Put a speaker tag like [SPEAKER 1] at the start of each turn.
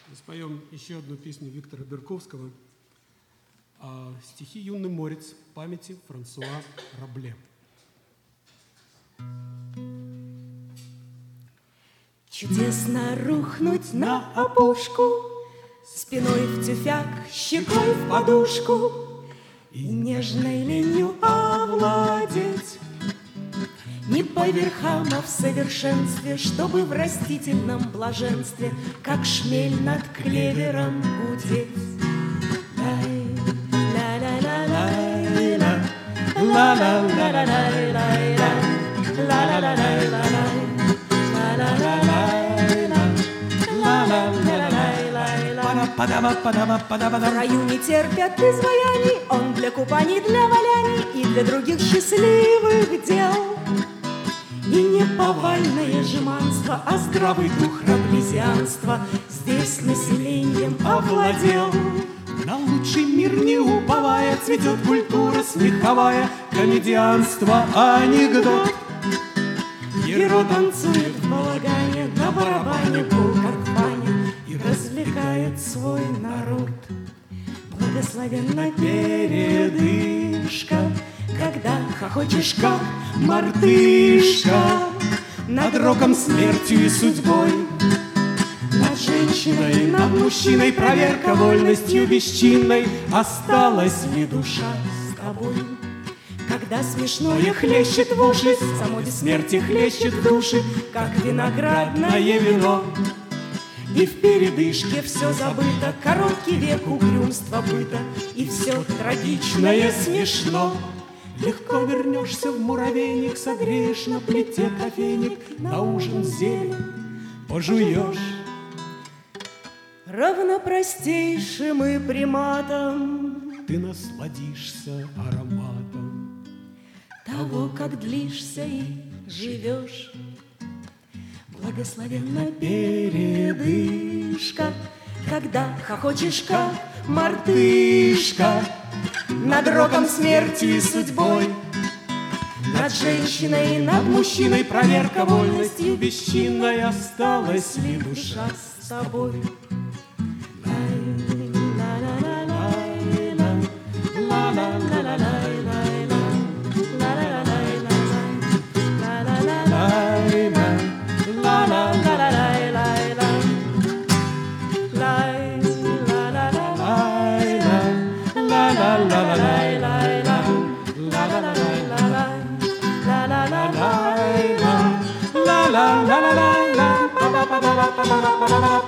[SPEAKER 1] Споем еще одну песню Виктора Берковского, стихи «Юный морец» памяти Франсуа Рабле.
[SPEAKER 2] Чудесно рухнуть на опушку, спиной в тюфяк, щекой в подушку и нежной ленью овладеть. Не по верхам, а в совершенстве, чтобы в растительном блаженстве, как шмель над клевером гудеть. В раю не терпят изваяний, он для купаний, для валяний и для других счастливых дел. И не повальное жеманство, а здравый дух раблезианства здесь населением овладел.
[SPEAKER 1] На лучший мир не уповая, цветет культура смеховая, комедианство, анекдот.
[SPEAKER 2] Геро танцует в балагане, на барабане гул, как в бане, и развлекает свой народ. Благословенна передышка, когда хохочешь, как мартышка, над роком, смертью и судьбой, над женщиной, над мужчиной, проверка вольностью бесчинной. Осталась ли душа с тобой? Когда смешное хлещет в уши, само бессмертие хлещет в души, как виноградное вино. И в передышке все забыто, короткий век угрюмства быта, и все трагичное смешно.
[SPEAKER 1] Легко вернешься в муравейник, согреешь на плите кофейник, на ужин зелень пожуешь.
[SPEAKER 2] Равно простейшим и приматом
[SPEAKER 1] ты насладишься ароматом
[SPEAKER 2] того, как длишься и живешь. Благословенна передышка, когда хохочешь, как мартышка, над роком, смертью и судьбой, над женщиной, над мужчиной, проверка вольностью бесчинной. Осталась ли душа с тобой?
[SPEAKER 1] la la la la la la